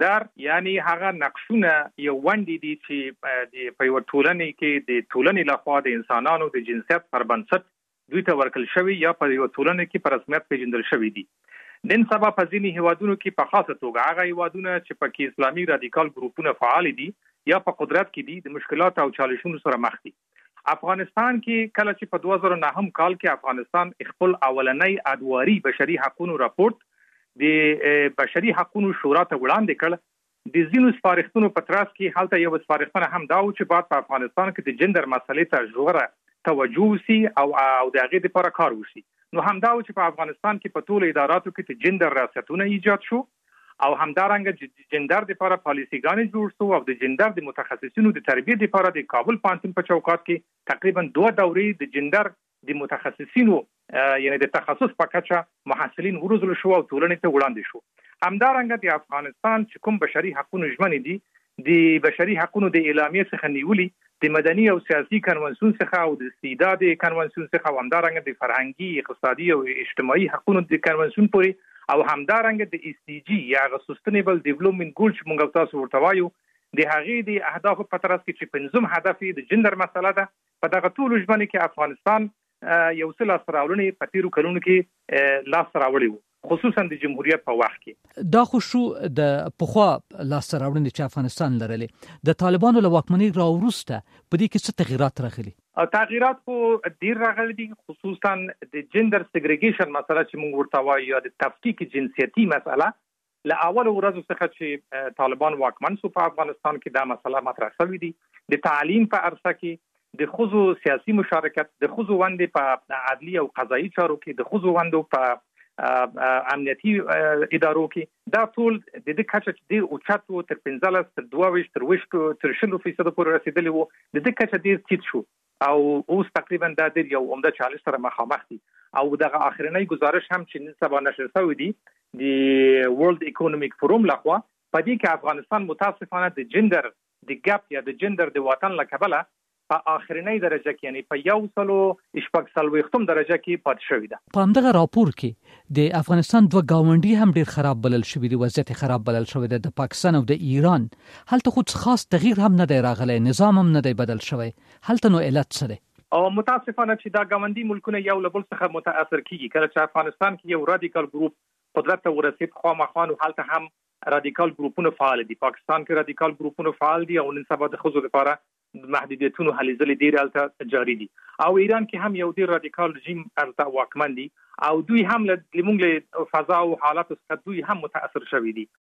جندر یعنی هغه نقشونه یو وندې دي چې په یو ټولنې کې د ټولنې لخوا د انسانانو د جنسیت پر بنسټ دوی ته ورکل شوی یا په یو ټولنه کې په رسمیت پیژندل شوی دي. نن سبا په ځینې هیوادونو کې په خاصه توګه هغه هیوادونه چې پکې اسلامي رادیکال ګروپونه فعال دي یا په قدرت کې دي د مشکلات او چالشونو سره مخ دي. افغانستان کې کله چې په 2009 کال کې افغانستان خپل اولنی ادواري بشري حقوقو راپورټ د بشري حقوقو شورا ته وړاندې کړ، د ځینو سپارښتنو په ترڅ کې حالته یو سپارښتنه هم دا و چې باید په افغانستان کې د جندر مسلې ته ژوره توجه وشي او د هغې لپاره کار وشي. نو همدا و چې په افغانستان کې په ټولو اداراتو کې د جندر ریاستونه ایجاد شو او همدارنګه جندر لپاره پالیسیګانې جوړ شو او د جندر د متخصصینو د تربیې لپاره د کابل پوهنتون په چوکاټ کې تقریبا 2 دورې د جندر د متخصصینو یعنی د تخصص په کچه محصلین وروزل شو او ټولنې ته وړاندې شو. همدارنګه د افغانستان چې کوم بشري حقوقو ژمنې دي د بشري حقوقو د اعلامیې څخه نیولي د مدني او سیاسي کنوانسیون څخه او د استعداد کنوانسیون څخه همدارنګه د فرهنګي اقتصادي او اجتماعي حقوقو د کنوانسیون پورې او همدارنګه د SDG یا سستینبل ډیولپمنٹ ګول چې موږ تاسو ورته وایو د هغې د اهدافو په ترڅ کې چې 5 هدف د جندر مسله ده. په دغه ټولو ژمنو کې افغانستان یو څه لاسته راوړنې په تیرو کلونو کې لاسته راوړي وو، خصوصا د جمهوریت په وخت کې. دا خو شو د پخوا لاسته راوړنې چې افغانستان لرلې، د طالبانو له واکمنۍ راوروسته په دې کې څه تغیرات راغلي؟ تغیرات خو ډیر راغلي دي، خصوصا د جندر سیګریګیشن مسله چې موږ ورته وایو یا د تفکیک جنسیتي مسله. له اول ورځو څخه چې طالبان واکمن شو په افغانستان کې دا مسله مطرح شوې دي. د تعلیم په عرصه کې د ښځو سیاسي مشارکت، د ښځو ونډې په عدلي او قضایي چارو کې، د ښځو ونډو په امنیتي ادارو کې، دا ټول د دې کچه چې د اوچتو تر 15 تر 22 تر 20% پورې رسیدلی وو، د دې کچه ډیر ټیټ شو او اوس تقریبا دا د یو عمده چالش سره مخامخ دي. او دغه اخرنی گزارش هم چې نن سبا نشر شوی دی د ورلد اکونومیک فورم لخوا، په دې کې افغانستان متاسفانه د جندر د ګاپ یا د جندر د وطن لکبله په اخرنی درجه کې یعنی په 140 درجه کې پات شوی ده. په همدغه راپور کې د افغانستان دوه گاونډي هم ډیر خراب بلل شوی دي، وضعیت خراب بلل شوی ده، د پاکستان او د ایران. هلته خو خاص تغییر هم نه دی راغلی، نظام هم نه دی بدل شوی. هلته نو علت څه دی؟ او متاسفانه چې دا ګاونډي ملکونه یو له بل څخه متاثر کیږي. کله چې افغانستان کې یو رادیکال ګروپ قدرت ته ورسید، خامخا هلته هم رادیکال ګروپونه فعال دي. پاکستان کې رادیکال ګروپونه فعال دي او نن سبا د ښځو لپاره محدودیتونو هلې ځلې ډېرې هلته جاري دي. او ایران کې هم یو ډېر رادیکال رژیم هلته واکمن دي او دوی هم له موږ له فضا او حالاتو څخه دوی هم متاثر شوي دي.